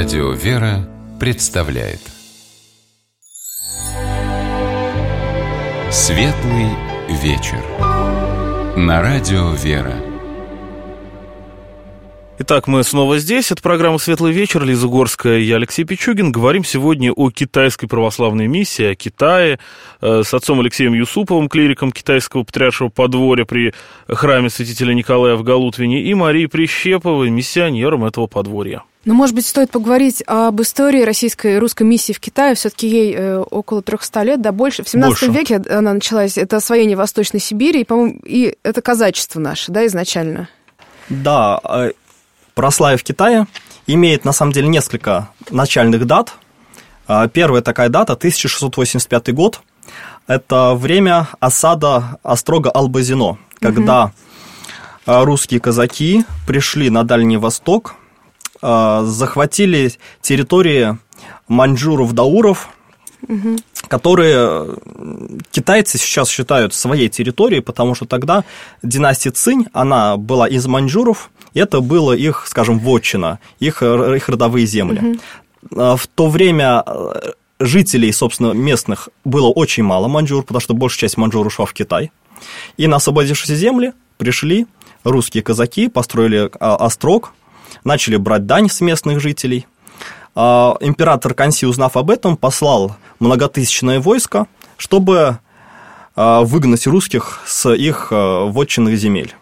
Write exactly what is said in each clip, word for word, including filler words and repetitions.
Радио «Вера» представляет Светлый вечер на Радио «Вера». Итак, мы снова здесь. Это программа «Светлый вечер». Лиза Горская, я Алексей Пичугин. Говорим сегодня о китайской православной миссии, о Китае, э, с отцом Алексеем Юсуповым, клириком китайского патриаршего подворья при храме святителя Николая в Галутвине, и Марией Прищеповой, миссионером этого подворья. Ну, может быть, стоит поговорить об истории российской и русской миссии в Китае. Все-таки ей э, около трехсот лет, да, больше. В семнадцатом веке она началась, это освоение Восточной Сибири, и, по-моему, и это казачество наше, да, изначально? Да, православие в Китае имеет, на самом деле, несколько начальных дат. Первая такая дата – тысяча шестьсот восемьдесят пятый год. Это время осады острога Албазино, когда угу. русские казаки пришли на Дальний Восток, захватили территории маньчжуров-дауров, угу. которые китайцы сейчас считают своей территорией, потому что тогда династия Цинь, она была из маньчжуров, и это было их, скажем, вотчина, их, их родовые земли. Угу. В то время жителей, собственно, местных было очень мало маньчжур, потому что большая часть маньчжур ушла в Китай. И на освободившиеся земли пришли русские казаки, построили острог, начали брать дань с местных жителей. Император Канси, узнав об этом, послал многотысячное войско, чтобы выгнать русских с их вотчинных земель.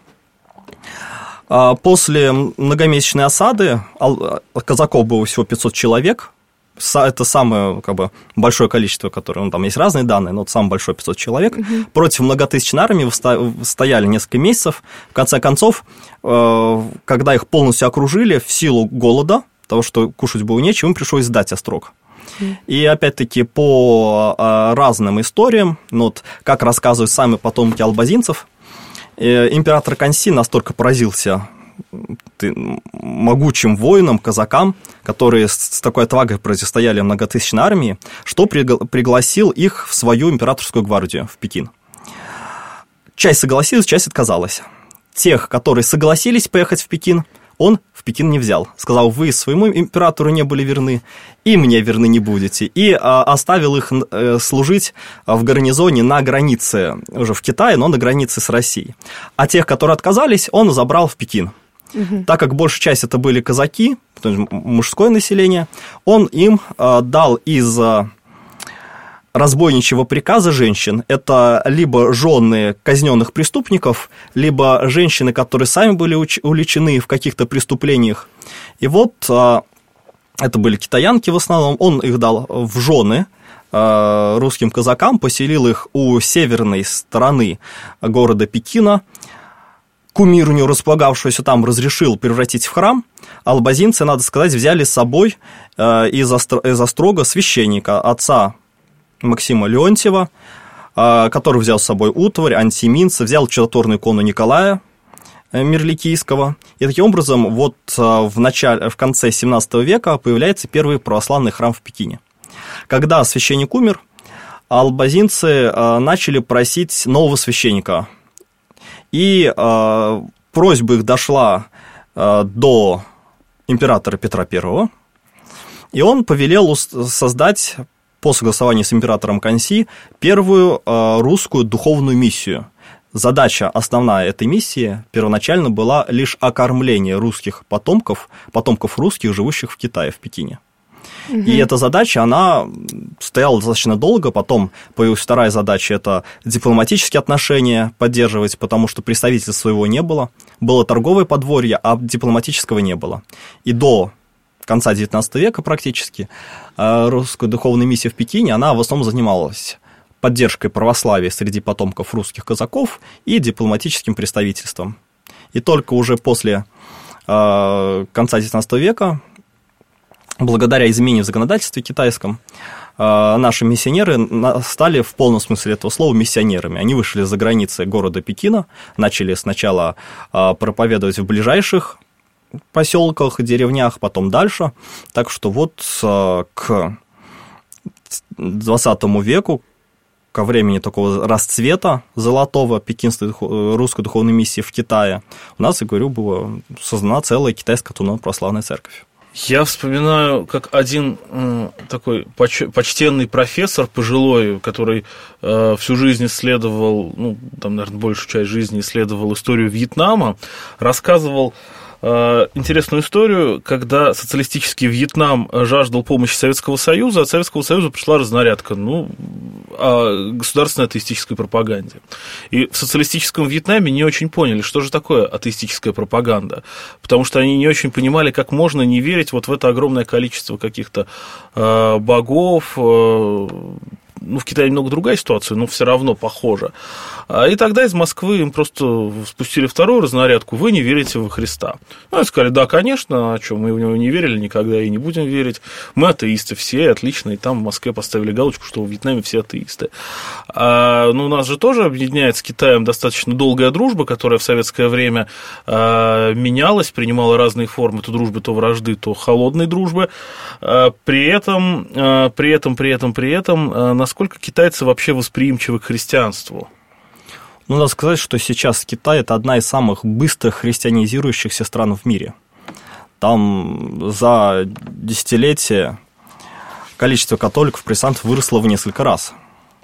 После многомесячной осады казаков было всего пятьсот человек. Это самое, как бы, большое количество, которое, ну, там есть разные данные, но это самое большое пятьсот человек. Угу. Против многотысячной армии стояли несколько месяцев. В конце концов, когда их полностью окружили в силу голода, того, что кушать было нечего, им пришлось сдать острог. Mm. И опять-таки по а, разным историям, ну, вот, как рассказывают сами потомки албазинцев, э, император Канси настолько поразился ты, могучим воинам, казакам, которые с, с такой отвагой противостояли многотысячной армии, что пригла- пригласил их в свою императорскую гвардию в Пекин. Часть согласилась, часть отказалась. Тех, которые согласились поехать в Пекин, он в Пекин не взял. Сказал: вы своему императору не были верны, и мне верны не будете. И а, оставил их а, служить в гарнизоне на границе, уже в Китае, но на границе с Россией. А тех, которые отказались, он забрал в Пекин. Угу. Так как большая часть это были казаки, мужское население, он им а, дал из... А, разбойничьего приказа женщин. Это либо жены казненных преступников, либо женщины, которые сами были уличены в каких-то преступлениях. И вот это были китаянки в основном, он их дал в жены русским казакам, поселил их у северной стороны города Пекина. Кумир у него, располагавшийся там, разрешил превратить в храм. Албазинцы, надо сказать, взяли с собой из острога священника, отца Максима Леонтьева, который взял с собой утварь, антиминца, взял чудотворную икону Николая Мирликийского. И таким образом вот в, начале, в конце семнадцатого века появляется первый православный храм в Пекине. Когда священник умер, албазинцы начали просить нового священника. И просьба их дошла до императора Петра Первого, и он повелел создать, по согласованию с императором Канси, первую э, русскую духовную миссию. Задача основная этой миссии первоначально была лишь окормление русских потомков, потомков русских, живущих в Китае, в Пекине. Угу. И эта задача, она стояла достаточно долго, потом появилась вторая задача – это дипломатические отношения поддерживать, потому что представительства своего не было. Было торговое подворье, а дипломатического не было. И до конца девятнадцатого века практически русская духовная миссия в Пекине, она в основном занималась поддержкой православия среди потомков русских казаков и дипломатическим представительством. И только уже после э, конца девятнадцатого века, благодаря измене в законодательстве китайском, э, наши миссионеры стали в полном смысле этого слова миссионерами. Они вышли за границы города Пекина, начали сначала э, проповедовать в ближайших поселках, деревнях, потом дальше. Так что вот к двадцатому веку, ко времени такого расцвета золотого пекинской русской духовной миссии в Китае, у нас, я говорю, была создана целая китайская автономная православная церковь. Я вспоминаю, как один э, такой поч- почтенный профессор пожилой, который э, всю жизнь исследовал, ну, там, наверное, большую часть жизни исследовал историю Вьетнама, рассказывал э, интересную историю, когда социалистический Вьетнам жаждал помощи Советского Союза, от Советского Союза пришла разнарядка, ну, о государственной атеистической пропаганде. И в социалистическом Вьетнаме не очень поняли, что же такое атеистическая пропаганда, потому что они не очень понимали, как можно не верить вот в это огромное количество каких-то э, богов. э, Ну, в Китае немного другая ситуация, но все равно похоже. И тогда из Москвы им просто спустили вторую разнарядку: вы не верите во Христа. Ну, и сказали: да, конечно, а что, мы в него не верили никогда и не будем верить. Мы атеисты все, отлично. И там в Москве поставили галочку, что в Вьетнаме все атеисты. А, ну, у нас же тоже объединяет с Китаем достаточно долгая дружба, которая в советское время а, менялась, принимала разные формы, то дружбы, то вражды, то холодной дружбы. А, при этом, а, при этом, при этом, при этом, а, насколько китайцы вообще восприимчивы к христианству? Ну, надо сказать, что сейчас Китай – это одна из самых быстро христианизирующихся стран в мире. Там за десятилетия количество католиков-протестантов выросло в несколько раз.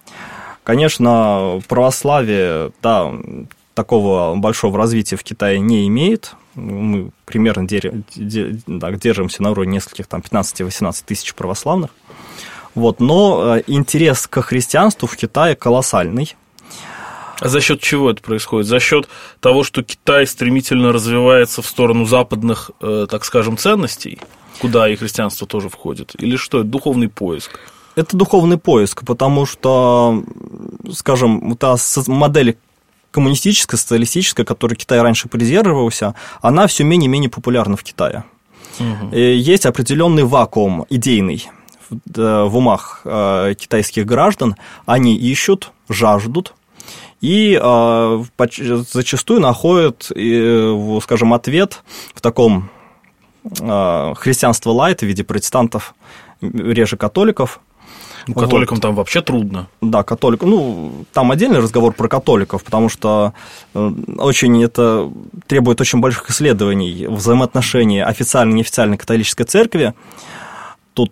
Конечно, православие, да, такого большого развития в Китае не имеет. Мы примерно держимся на уровне нескольких, там, пятнадцать-восемнадцать тысяч православных. Вот, но интерес к христианству в Китае колоссальный. А за счет чего это происходит? За счет того, что Китай стремительно развивается в сторону западных, э, так скажем, ценностей, куда и христианство тоже входит? Или что, это духовный поиск? Это духовный поиск, потому что, скажем, та модель коммунистическая, социалистическая, которой Китай раньше придерживался, она все менее и менее популярна в Китае. Угу. Есть определенный вакуум идейный в умах китайских граждан, они ищут, жаждут и зачастую находят, скажем, ответ в таком христианстве лайт в виде протестантов, реже католиков. Ну, католикам вот. Там вообще трудно. Да, католикам. Ну, там отдельный разговор про католиков, потому что очень это требует очень больших исследований взаимоотношений официальной и неофициальной католической церкви. Тут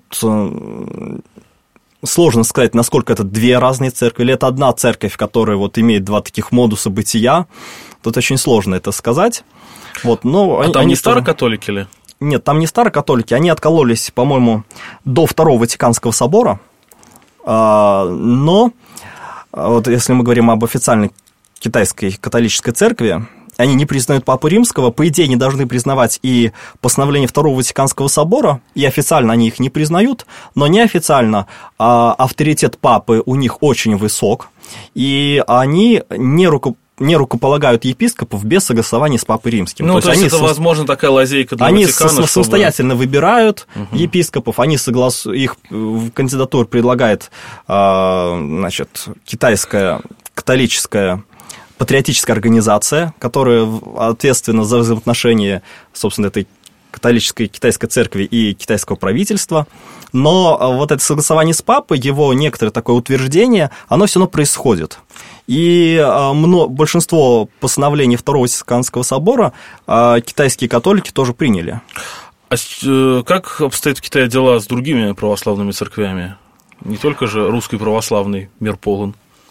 сложно сказать, насколько это две разные церкви, или это одна церковь, которая вот имеет два таких модуса бытия. Тут очень сложно это сказать. Вот, но а они, там они не старокатолики ли? Нет, там не старокатолики, они откололись, по-моему, до Второго Ватиканского собора, но вот если мы говорим об официальной китайской католической церкви, они не признают Папу Римского, по идее, не должны признавать и постановление Второго Ватиканского собора, и официально они их не признают, но неофициально а, авторитет Папы у них очень высок, и они не рукополагают не рукополагают епископов без согласования с Папой Римским. Ну, то, то есть, есть это, они, возможно, такая лазейка для они Ватикана, Они самостоятельно чтобы... выбирают угу. епископов, они соглас... их в кандидатуру предлагает, значит, китайская католическая патриотическая организация, которая ответственна за взаимоотношения, собственно, этой католической китайской церкви и китайского правительства, но вот это согласование с Папой, его некоторое такое утверждение, оно все равно происходит. И большинство постановлений Второго Ватиканского собора китайские католики тоже приняли. А как обстоят в Китае дела с другими православными церквями? Не только же русский православный мир полон.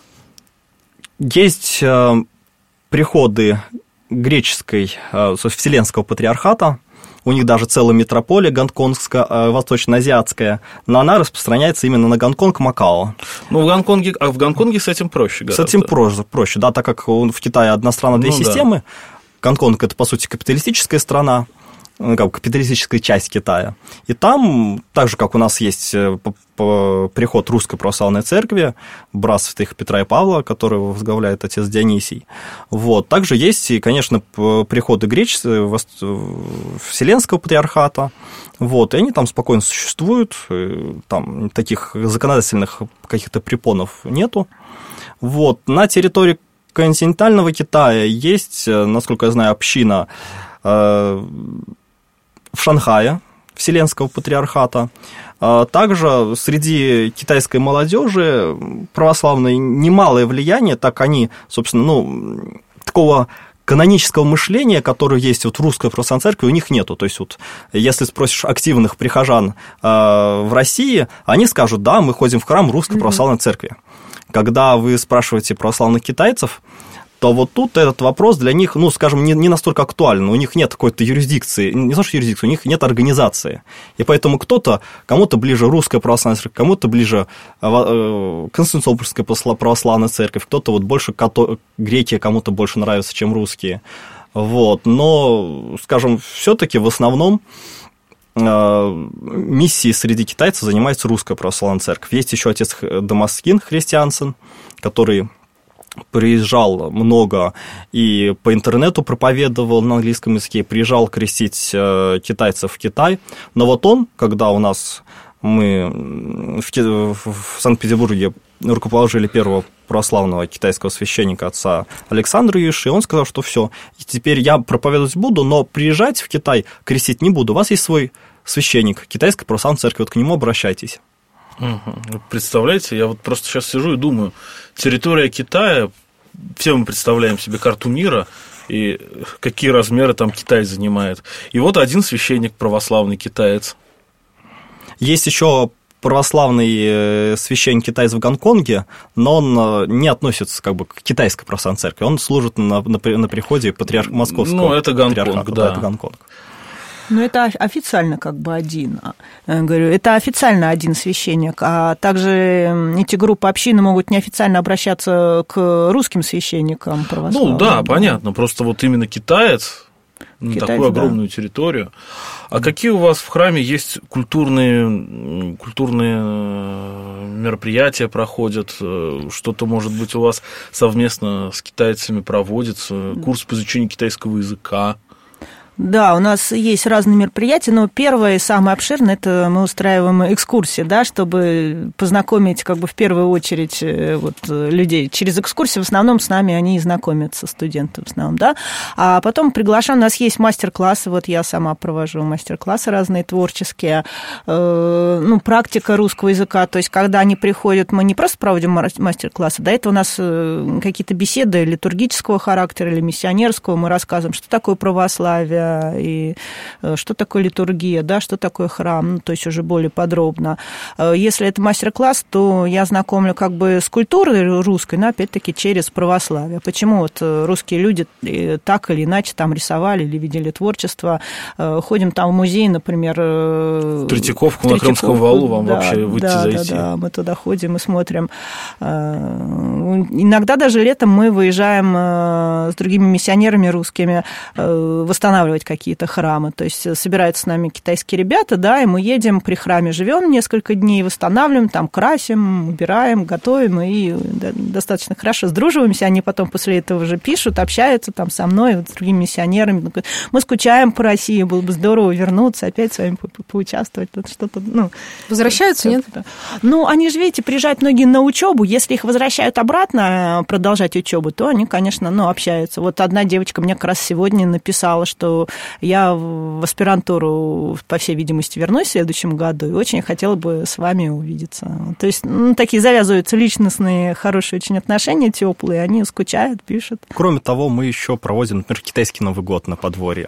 Есть приходы греческой, Вселенского патриархата, у них даже целая метрополия гонконгская, восточно-азиатская, но она распространяется именно на Гонконг, Макао. Ну, в Гонконге, а в Гонконге с этим проще гораздо. С этим проще, проще, да, так как в Китае одна страна, две ну, системы. Да. Гонконг – это, по сути, капиталистическая страна, как капиталистическая часть Китая. И там, так же, как у нас есть приход Русской Православной Церкви, братство святых Петра и Павла, которого возглавляет отец Дионисий, вот, также есть, и, конечно, приходы греческого, Вселенского патриархата, вот, и они там спокойно существуют, там таких законодательных каких-то препонов нету. Вот, на территории континентального Китая есть, насколько я знаю, община в Шанхае, Вселенского патриархата. Также среди китайской молодежи православной немалое влияние, так они, собственно, ну, такого канонического мышления, которое есть вот в Русской Православной Церкви, у них нету. То есть, вот, если спросишь активных прихожан э, в России, они скажут, да, мы ходим в храм Русской Православной Церкви. Когда вы спрашиваете православных китайцев, то вот тут этот вопрос для них, ну, скажем, не, не настолько актуален. У них нет какой-то юрисдикции, не то что юрисдикции, у них нет организации. И поэтому кто-то, кому-то ближе Русская Православная Церковь, кому-то ближе Константинопольская Православная Церковь, кто-то вот больше като... греки кому-то больше нравятся, чем русские. Вот. Но, скажем, все-таки в основном миссией среди китайцев занимается Русская Православная Церковь. Есть еще отец Дамаскин Христиансен, который приезжал много и по интернету проповедовал на английском языке, приезжал крестить китайцев в Китай. Но вот он, когда у нас мы в Санкт-Петербурге рукоположили первого православного китайского священника, отца Александра Юши, он сказал, что все, теперь я проповедовать буду, но приезжать в Китай крестить не буду. У вас есть свой священник Китайской Православной Церкви, вот к нему обращайтесь. Угу. Представляете, я вот просто сейчас сижу и думаю, территория Китая, все мы представляем себе карту мира, и какие размеры там Китай занимает. И вот один священник православный китаец. Есть еще православный священник китаец в Гонконге, но он не относится как бы к Китайской Православной Церкви, он служит на, на, на приходе патриарха Московского. Ну, это Гонконг, да. да, это Гонконг. Ну, это официально как бы один, я говорю, это официально один священник, а также эти группы общины могут неофициально обращаться к русским священникам православным. Ну, да, понятно, просто вот именно китаец, на такую огромную да. территорию. А какие у вас в храме есть культурные, культурные мероприятия проходят? Что-то, может быть, у вас совместно с китайцами проводится? Курс по изучению китайского языка? Да, у нас есть разные мероприятия, но первое и самое обширное – это мы устраиваем экскурсии, да, чтобы познакомить как бы в первую очередь вот, людей. Через экскурсии в основном с нами они и знакомятся, студенты в основном, да. А потом приглашаем, у нас есть мастер-классы, вот я сама провожу мастер-классы разные творческие, э, ну, практика русского языка, то есть когда они приходят, мы не просто проводим мастер-классы, до этого у нас какие-то беседы литургического характера или миссионерского, мы рассказываем, что такое православие, и что такое литургия, да, что такое храм, ну, то есть уже более подробно. Если это мастер-класс, то я знакомлю как бы с культурой русской, но опять-таки через православие. Почему вот русские люди так или иначе там рисовали или видели творчество. Ходим там в музей, например... В Третьяковку, на Крымском валу вам да, вообще выйти да, зайти. Да, да, мы туда ходим и смотрим. Иногда даже летом мы выезжаем с другими миссионерами русскими восстанавливать какие-то храмы. То есть собираются с нами китайские ребята, да, и мы едем при храме, живем несколько дней, восстанавливаем, там красим, убираем, готовим, и достаточно хорошо сдруживаемся. Они потом после этого уже пишут, общаются там со мной, вот, с другими миссионерами. Мы скучаем по России, было бы здорово вернуться, опять с вами по поучаствовать. Вот что-то, ну, возвращаются, нет? Ну, они же, видите, приезжают многие на учебу. Если их возвращают обратно продолжать учебу, то они, конечно, ну, общаются. Вот одна девочка мне как раз сегодня написала, что я в аспирантуру, по всей видимости, вернусь в следующем году и очень хотела бы с вами увидеться. То есть, ну, такие завязываются личностные, хорошие очень отношения, теплые, они скучают, пишут. Кроме того, мы еще проводим, например, китайский Новый год на подворье.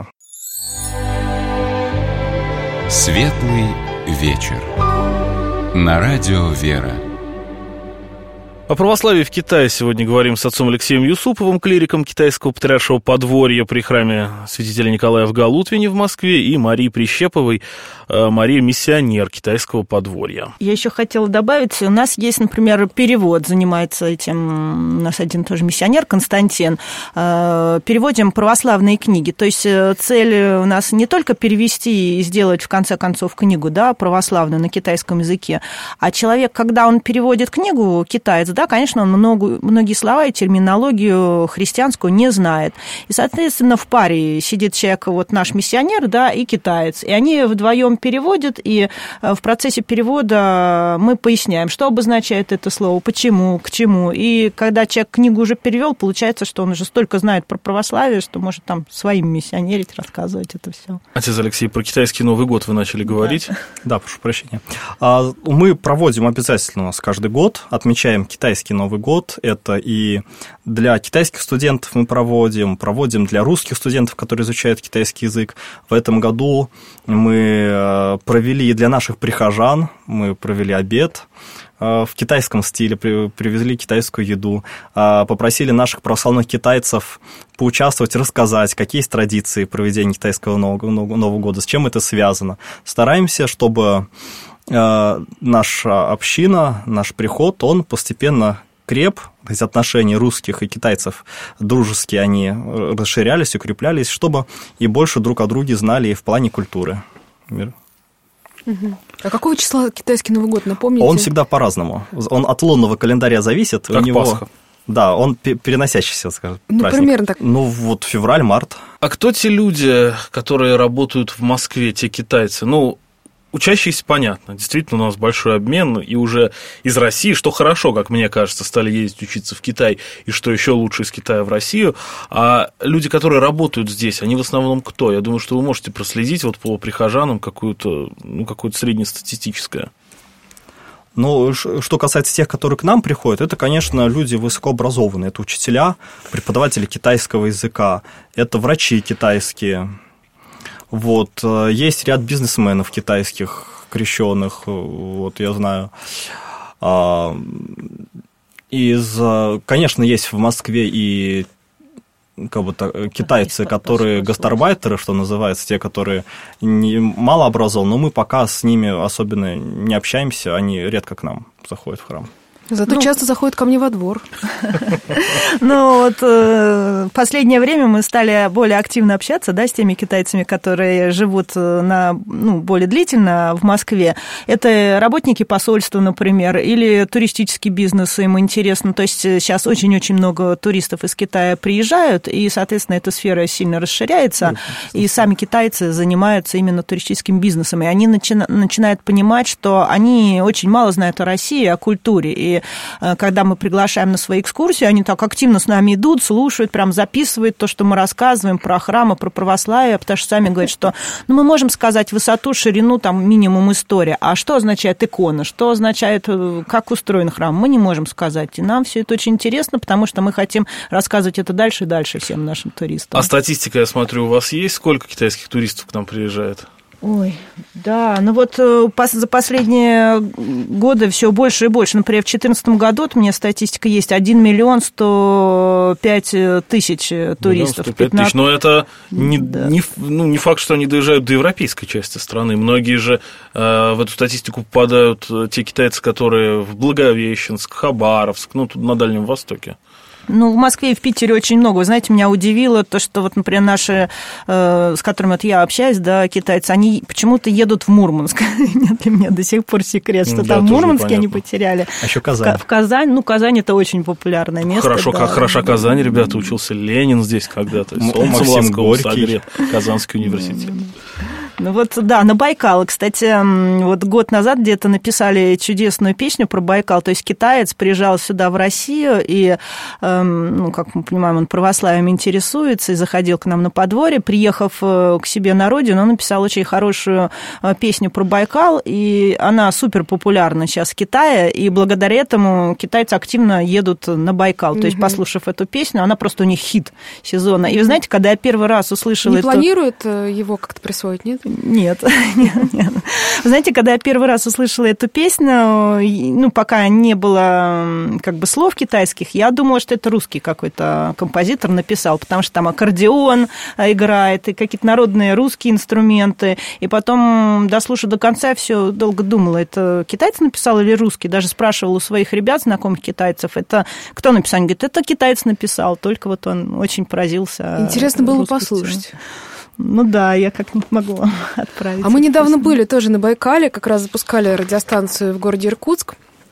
Светлый вечер. На радио «Вера». О православии в Китае сегодня говорим с отцом Алексеем Юсуповым, клириком китайского патриаршего подворья при храме святителя Николая в Галутвине в Москве, и Марией Прищеповой, Мария миссионер китайского подворья. Я еще хотела добавить, у нас есть, например, перевод, занимается этим у нас один тоже миссионер, Константин, переводим православные книги, то есть цель у нас не только перевести и сделать в конце концов книгу, да, православную на китайском языке, а человек, когда он переводит книгу, китаец, да, конечно, он много, многие слова и терминологию христианскую не знает. И, соответственно, в паре сидит человек, вот наш миссионер, да, и китаец. И они вдвоем переводят, и в процессе перевода мы поясняем, что обозначает это слово, почему, к чему. И когда человек книгу уже перевел, получается, что он уже столько знает про православие, что может там своим миссионерить, рассказывать это все. Отец Алексей, про китайский Новый год вы начали говорить. Да, да, прошу прощения. Мы проводим обязательно у нас каждый год, отмечаем китайский китайский Новый год. Это и для китайских студентов мы проводим, проводим для русских студентов, которые изучают китайский язык. В этом году мы провели для наших прихожан, мы провели обед в китайском стиле, привезли китайскую еду, попросили наших православных китайцев поучаствовать, рассказать, какие есть традиции проведения китайского Нового года, с чем это связано. Стараемся, чтобы наша община, наш приход, он постепенно креп, то есть отношения русских и китайцев дружеские, они расширялись, укреплялись, чтобы и больше друг о друге знали и в плане культуры. А какого числа китайский Новый год, напомните? Он всегда по-разному. Он от лунного календаря зависит. Как у него... Пасха. Да, он переносящийся, скажем, ну, праздник. примерно так. Ну, вот февраль, март. А кто те люди, которые работают в Москве, те китайцы? Ну, учащиеся, понятно. Действительно, у нас большой обмен, и уже из России, что хорошо, как мне кажется, стали ездить учиться в Китай, и что еще лучше, из Китая в Россию. А люди, которые работают здесь, они в основном кто? Я думаю, что вы можете проследить вот по прихожанам какую-то, ну, какое-то среднестатистическое. Ну, что касается тех, которые к нам приходят, это, конечно, люди высокообразованные. Это учителя, преподаватели китайского языка, это врачи китайские. Вот. Есть ряд бизнесменов китайских, крещенных, вот я знаю. Из, конечно, есть в Москве и как бы, китайцы, которые гастарбайтеры, что называется, те, которые не, мало образованы, но мы пока с ними особенно не общаемся, они редко к нам заходят в храм. Зато ну, часто заходят ко мне во двор. Ну, вот в последнее время мы стали более активно общаться, да, с теми китайцами, которые живут на, ну, более длительно в Москве. Это работники посольства, например, или туристический бизнес, им интересно. То есть сейчас очень-очень много туристов из Китая приезжают, и, соответственно, эта сфера сильно расширяется, и сами китайцы занимаются именно туристическим бизнесом, и они начи- начинают понимать, что они очень мало знают о России, о культуре, и когда мы приглашаем на свои экскурсии, они так активно с нами идут, слушают, прям записывают то, что мы рассказываем про храмы, про православие, потому что сами говорят, что ну, мы можем сказать высоту, ширину, там минимум история, а что означает икона, что означает, как устроен храм, мы не можем сказать. И нам все это очень интересно, потому что мы хотим рассказывать это дальше и дальше всем нашим туристам. А статистика, я смотрю, у вас есть? Сколько китайских туристов к нам приезжает? Ой, да, ну вот за последние годы все больше и больше. Например, в две тысячи четырнадцатом году, вот у меня статистика есть, один миллион сто пять тысяч туристов. сто пять тысяч, но это не, да. не, ну, не факт, что они доезжают до европейской части страны. Многие же э, в эту статистику попадают те китайцы, которые в Благовещенск, Хабаровск, ну, тут на Дальнем Востоке. Ну, в Москве и в Питере очень много. Вы знаете, меня удивило то, что вот, например, наши, э, с которыми вот я общаюсь, да, китайцы, они почему-то едут в Мурманск. Для меня до сих пор секрет, что да, там в Мурманске они потеряли. А еще Казань. В Казань, ну, Казань – это очень популярное место. Хорошо, да. как хороша Казань, ребята, учился Ленин здесь когда-то. Солнцем ласково согрет Казанский университет. Ну вот, да, на Байкал. Кстати, вот год назад где-то написали чудесную песню про Байкал. То есть китаец приезжал сюда, в Россию, и, ну, как мы понимаем, он православием интересуется, и заходил к нам на подворье. Приехав к себе на родину, он написал очень хорошую песню про Байкал, и она супер популярна сейчас в Китае, и благодаря этому китайцы активно едут на Байкал. Mm-hmm. То есть, послушав эту песню, она просто у них хит сезона. И вы знаете, когда я первый раз услышала... Не эту... планирует его как-то присвоить, нет? Нет, нет, нет. Вы знаете, когда я первый раз услышала эту песню, ну, пока не было как бы слов китайских, я думала, что это русский какой-то композитор написал, потому что там аккордеон играет, и какие-то народные русские инструменты. И потом, дослушав до конца, все долго думала, это китаец написал или русский? Даже спрашивала у своих ребят, знакомых китайцев, это кто написал? Они говорят, это китаец написал, только вот он очень поразился. Интересно было послушать. Ну да, я как-нибудь могу отправить. А мы недавно были тоже на Байкале, как раз запускали радиостанцию в городе Иркутск,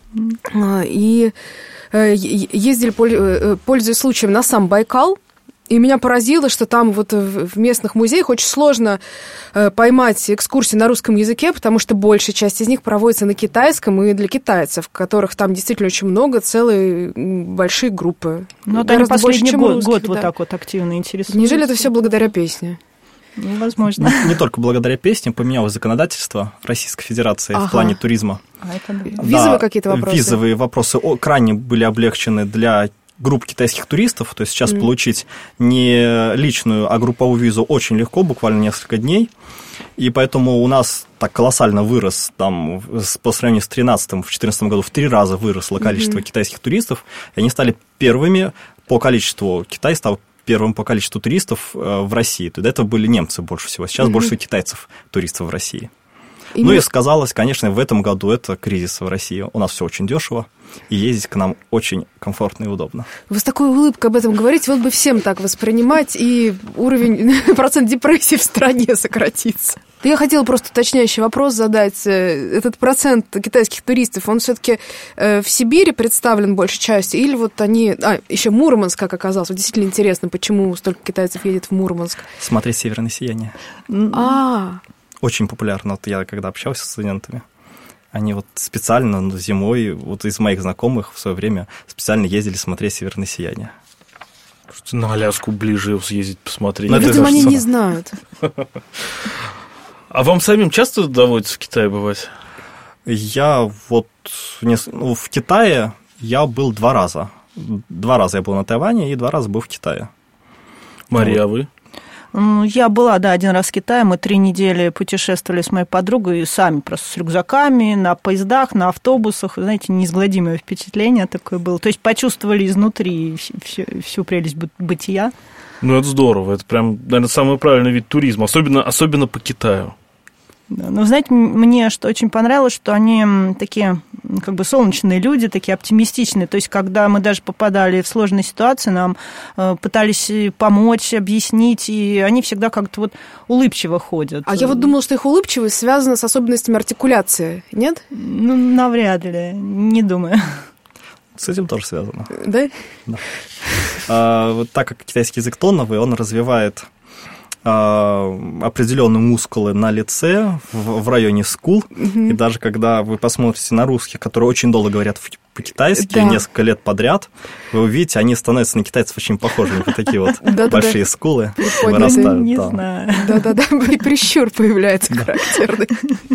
и ездили, пользуясь случаем, на сам Байкал, и меня поразило, что там вот в местных музеях очень сложно поймать экскурсии на русском языке, потому что большая часть из них проводится на китайском и для китайцев, которых там действительно очень много, целые большие группы. Ну, это они последний больше, год, русских, год да. вот так вот активно интересуются. Неужели это все благодаря песне? Возможно. Не, не только благодаря песням поменялось законодательство Российской Федерации ага. в плане туризма. А это да. Визовые да, какие-то вопросы? Визовые вопросы крайне были облегчены для групп китайских туристов. То есть сейчас mm. получить не личную, а групповую визу очень легко, буквально несколько дней. И поэтому у нас так колоссально вырос, там, по сравнению с тринадцатым, в две тысячи четырнадцатом году в три раза выросло количество mm-hmm. китайских туристов, и они стали первыми по количеству, Китай стал первым по количеству туристов в России. До этого были немцы больше всего, сейчас mm-hmm. больше всего китайцев, туристов в России. И ну мы... и сказалось, конечно, в этом году это кризис в России. У нас все очень дешево, и ездить к нам очень комфортно и удобно. Вы с такой улыбкой об этом говорите, вот бы всем так воспринимать, и уровень, процент депрессии в стране сократится. Я хотела просто уточняющий вопрос задать. Этот процент китайских туристов, он все-таки в Сибири представлен большей частью, или вот они... А, еще Мурманск, как оказалось. Вот действительно интересно, почему столько китайцев едет в Мурманск. Смотреть «Северное сияние». А Очень популярно. Вот я когда общался с студентами, они вот специально зимой, вот из моих знакомых в свое время специально ездили смотреть «Северное сияние». На Аляску ближе съездить посмотреть. Но, видимо, они не знают. А вам самим часто доводится в Китае бывать? Я вот ну, в Китае я был два раза. Два раза я был на Тайване и два раза был в Китае. Мария, а вы? Я была, да, один раз в Китае. Мы три недели путешествовали с моей подругой сами, просто с рюкзаками, на поездах, на автобусах. Знаете, неизгладимое впечатление такое было. То есть почувствовали изнутри всю, всю прелесть бытия. Ну, это здорово. Это прям, наверное, самый правильный вид туризма, особенно, особенно по Китаю. Да, ну, знаете, мне что очень понравилось, что они такие, как бы, солнечные люди, такие оптимистичные. То есть, когда мы даже попадали в сложные ситуации, нам пытались помочь, объяснить, и они всегда как-то вот улыбчиво ходят. А я вот думала, что их улыбчивость связана с особенностями артикуляции, нет? Ну, навряд ли, не думаю. С этим тоже связано. Да? Да. А, вот так как китайский язык тоновый, он развивает определенные мускулы на лице, в, в районе скул. Mm-hmm. И даже когда вы посмотрите на русских, которые очень долго говорят по-китайски, да. несколько лет подряд, вы увидите, они становятся на китайцев очень похожими. Вот такие вот большие скулы вырастают. Не знаю. Да-да-да, и прищур появляется характерный.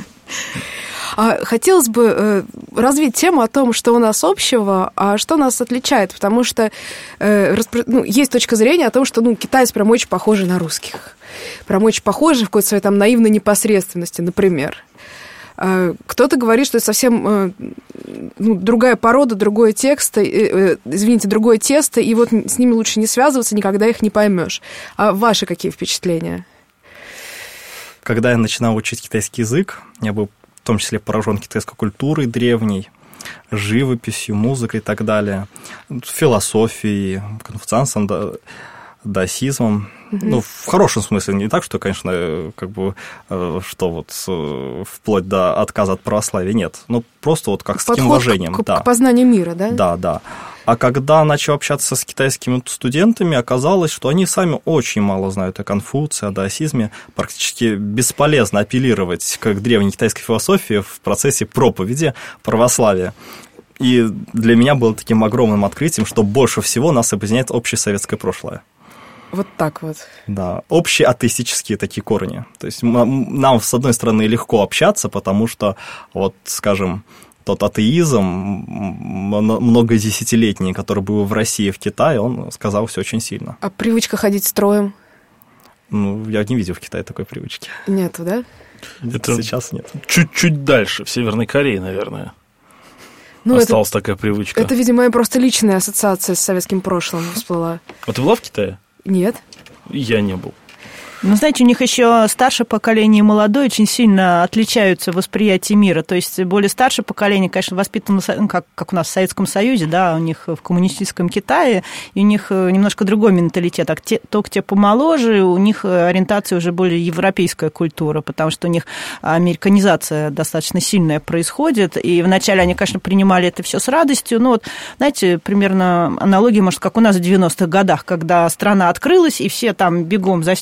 А хотелось бы э, развить тему о том, что у нас общего, а что нас отличает, потому что э, распро... ну, есть точка зрения о том, что ну, китайцы прям очень похожи на русских, прям очень похожи в какой-то своей там наивной непосредственности, например. Э, кто-то говорит, что это совсем э, ну, другая порода, другое тесто, э, э, извините, другое тесто, и вот с ними лучше не связываться, никогда их не поймешь. А ваши какие впечатления? Когда я начинал учить китайский язык, я был в том числе поражен китайской культурой древней, живописью, музыкой и так далее, философией, конфуцианством, да, даосизмом. Mm-hmm. Ну, в хорошем смысле, не так, что, конечно, как бы, что вот вплоть до отказа от православия, нет. Ну, просто вот как Подход с таким уважением. К, да. к познанию мира, да? Да, да. А когда начал общаться с китайскими студентами, оказалось, что они сами очень мало знают о Конфуции, о даосизме. Практически бесполезно апеллировать к древней китайской философии в процессе проповеди православия. И для меня было таким огромным открытием, что больше всего нас объединяет общее советское прошлое. Вот так вот. Да, общие атеистические такие корни. То есть нам, с одной стороны, легко общаться, потому что, вот, скажем, тот атеизм многодесятилетний, который был в России и в Китае, он сказался очень сильно. А привычка ходить строем? Ну, я не видел в Китае такой привычки. Нету, да? Это сейчас нет. Чуть-чуть дальше, в Северной Корее, наверное. Ну, осталась это, такая привычка. Это, видимо, просто личная ассоциация с советским прошлым всплыла. А ты была в Китае? Нет. Я не был. Ну, знаете, у них еще старшее поколение и молодое очень сильно отличаются в восприятии мира. То есть более старшее поколение, конечно, воспитано, как, как у нас в Советском Союзе, да, у них в коммунистическом Китае, и у них немножко другой менталитет. А те, только те помоложе, у них ориентация уже более европейская культура, потому что у них американизация достаточно сильная происходит. И вначале они, конечно, принимали это все с радостью. Ну, вот, знаете, примерно аналогия, может, как у нас в девяностых годах, когда страна открылась, и все там бегом за сникерсом,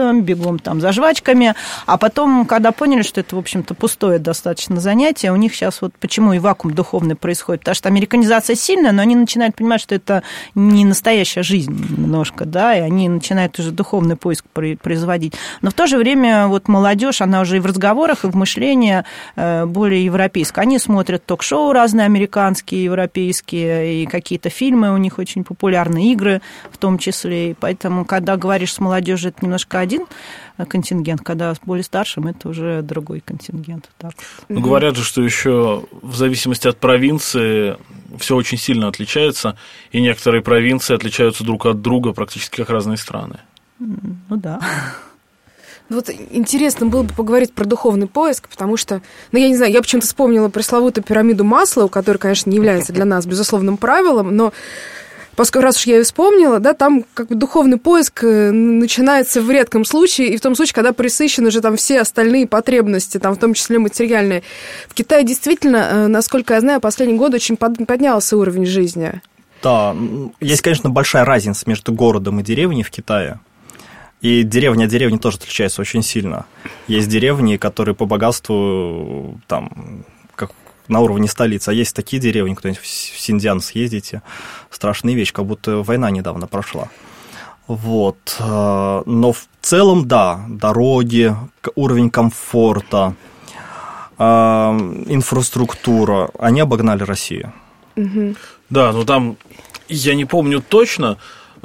путешествием, бегом там за жвачками, а потом, когда поняли, что это, в общем-то, пустое достаточно занятие, у них сейчас вот почему и вакуум духовный происходит, потому что американизация сильная, но они начинают понимать, что это не настоящая жизнь немножко, да, и они начинают уже духовный поиск производить. Но в то же время вот молодежь, она уже и в разговорах, и в мышлении более европейская. Они смотрят ток-шоу разные, американские, европейские, и какие-то фильмы у них очень популярны, игры в том числе. И поэтому, когда говоришь с молодежью, это немножко один контингент, когда с более старшим, это уже другой контингент. Так. Ну, говорят же, что еще в зависимости от провинции все очень сильно отличается, и некоторые провинции отличаются друг от друга практически как разные страны. Ну да. Вот интересно было бы поговорить про духовный поиск, потому что, ну, я не знаю, я почему-то вспомнила пресловутую пирамиду Маслоу, которая, конечно, не является для нас безусловным правилом, но поскольку раз уж я ее вспомнила, да, там как бы духовный поиск начинается в редком случае, и в том случае, когда пресыщены уже там все остальные потребности, там, в том числе материальные. В Китае действительно, насколько я знаю, последние годы очень поднялся уровень жизни. Да, есть, конечно, большая разница между городом и деревней в Китае. И деревня от деревни тоже отличается очень сильно. Есть деревни, которые по богатству там, как на уровне столицы, а есть такие деревни, кто-нибудь в Синьцзян съездите, страшная вещь, как будто война недавно прошла. Вот. Но в целом, да, дороги, уровень комфорта, инфраструктура, они обогнали Россию. Угу. Да, ну там, я не помню точно,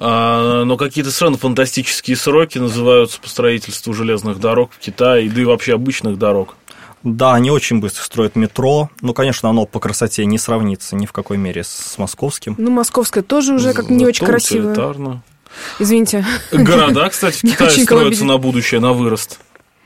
но какие-то совершенно фантастические сроки называются по строительству железных дорог в Китае, да и вообще обычных дорог. Да, они очень быстро строят метро. Ну, конечно, оно по красоте не сравнится ни в какой мере с московским. Ну, московское тоже уже как не очень красиво. Утилитарно. Извините. Города, кстати, в Китае строятся на будущее, на вырост.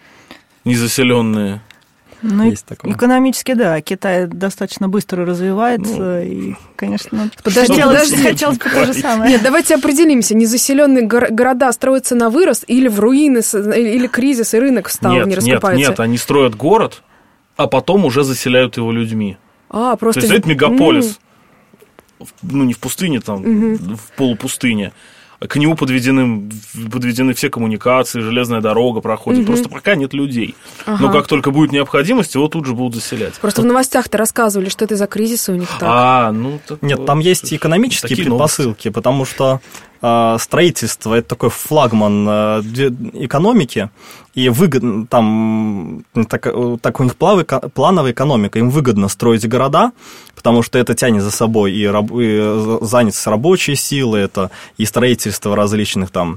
Незаселенные. Ну, есть такое. Экономически, да, Китай достаточно быстро развивается, ну, и, конечно, подожди, хотелось, подожди. хотелось бы то же самое. Нет, давайте определимся, незаселенные горо- города строятся на вырост или в руины, или кризис, и рынок встал, нет, не раскрывается? Нет, нет, они строят город, а потом уже заселяют его людьми. А, просто... То есть это мегаполис, mm. ну, не в пустыне, там, mm-hmm. в полупустыне. К нему подведены, подведены все коммуникации, железная дорога проходит. Угу. Просто пока нет людей. Ага. Но как только будет необходимость, его тут же будут заселять. Просто в новостях-то рассказывали, что это за кризисы у них так. А, ну, так нет, вот, там есть экономические предпосылки, новости. Потому что э, строительство – это такой флагман э, экономики, и выгодно, там так, так у них плавы, плановая экономика, им выгодно строить города, потому что это тянет за собой и, раб, и занятость рабочей силы, это и строительство различных там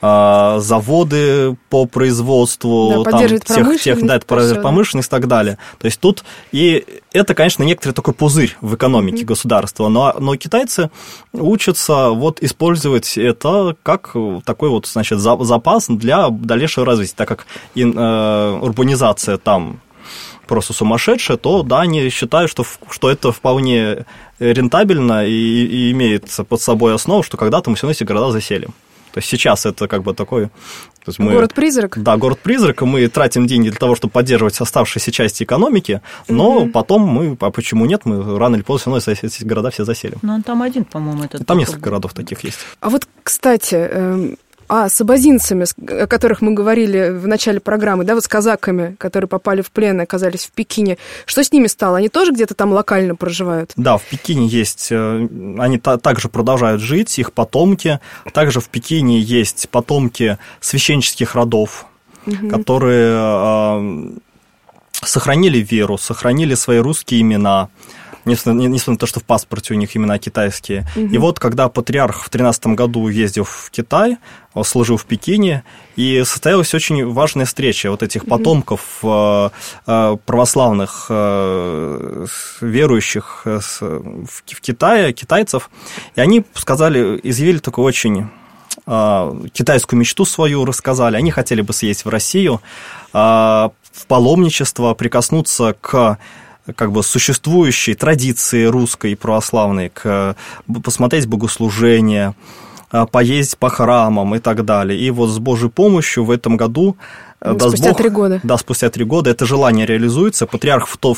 э, заводы по производству, да, там, тех, тех, да, это промышленность и так далее. То есть тут и это, конечно, некоторый такой пузырь в экономике mm-hmm. государства, но, но китайцы учатся вот использовать это как такой вот, значит, запас для дальнейшего развития, так как и, э, урбанизация там просто сумасшедшая, то да, они считают, что, что это вполне рентабельно и, и имеет под собой основу, что когда-то мы все равно эти города заселим. То есть сейчас это как бы такой... То есть мы, город-призрак? Да, город-призрак, мы тратим деньги для того, чтобы поддерживать оставшиеся части экономики, но mm-hmm. потом мы, а почему нет, мы рано или поздно все равно эти города все заселим. Ну, там один, по-моему, этот... Там несколько городов таких есть. А вот, кстати... Э- А с абазинцами, о которых мы говорили в начале программы, да, вот с казаками, которые попали в плен и оказались в Пекине, что с ними стало? Они тоже где-то там локально проживают? Да, в Пекине есть, они та- также продолжают жить, их потомки. Также в Пекине есть потомки священнических родов, угу. которые э, сохранили веру, сохранили свои русские имена, несмотря на то, что в паспорте у них имена китайские. Угу. И вот, когда патриарх в тринадцатом году ездил в Китай, служил в Пекине, и состоялась очень важная встреча вот этих потомков угу. православных верующих в Китае, китайцев, и они сказали, изъявили такую очень китайскую мечту свою, рассказали, они хотели бы съездить в Россию, в паломничество, прикоснуться к как бы существующей традиции русской и православной, к, посмотреть богослужения, поездить по храмам и так далее. И вот с Божьей помощью в этом году... Спустя Бог, три года. Да, спустя три года это желание реализуется. Патриарх в, то, в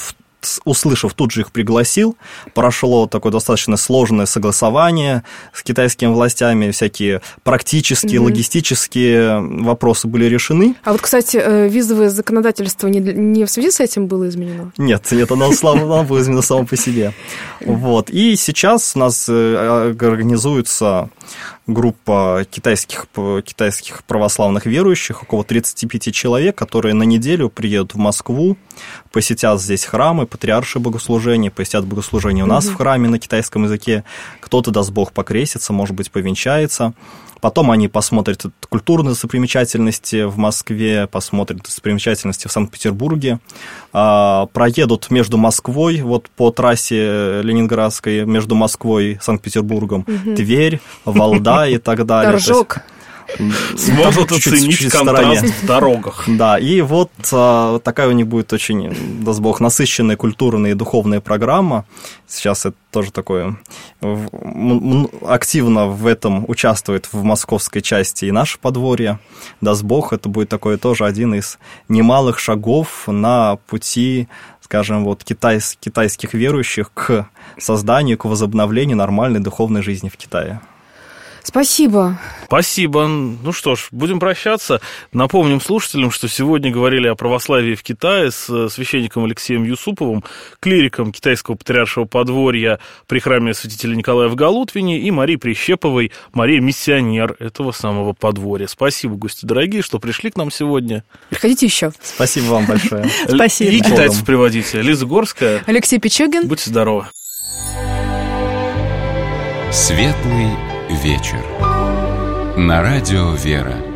услышав, тут же их пригласил. Прошло такое достаточно сложное согласование с китайскими властями, всякие практические, угу. логистические вопросы были решены. А вот, кстати, визовое законодательство не, не в связи с этим было изменено? Нет, нет, оно, слава богу, было изменено само по себе. Вот. И сейчас у нас организуется группа китайских, китайских православных верующих, около тридцать пять человек, которые на неделю приедут в Москву, посетят здесь храмы, патриаршие богослужения, посетят богослужения у нас mm-hmm. в храме на китайском языке. Кто-то, даст Бог, покрестится, может быть, повенчается. Потом они посмотрят культурные достопримечательности в Москве, посмотрят достопримечательности в Санкт-Петербурге, проедут между Москвой, вот по трассе ленинградской, между Москвой и Санкт-Петербургом, угу. Тверь, Валда и так далее. Торжок. Смогут оценить контраст в дорогах. Да, и вот а, такая у них будет очень, даст Бог, насыщенная культурная и духовная программа. Сейчас это тоже такое... Активно в этом участвует в московской части и наше подворье. Даст Бог, это будет такой тоже один из немалых шагов на пути, скажем, вот китайс, китайских верующих к созданию, к возобновлению нормальной духовной жизни в Китае. Спасибо. Спасибо. Ну что ж, будем прощаться. Напомним слушателям, что сегодня говорили о православии в Китае с священником Алексеем Юсуповым, клириком китайского патриаршего подворья при храме святителя Николая в Галутвине, и Марией Прищеповой. Мария – миссионер этого самого подворья. Спасибо, гости дорогие, что пришли к нам сегодня. Приходите еще. Спасибо вам большое. Спасибо. И китайцев приводите. Лиза Горская. Алексей Пичугин. Будьте здоровы. Светлый вечер. На радио «Вера».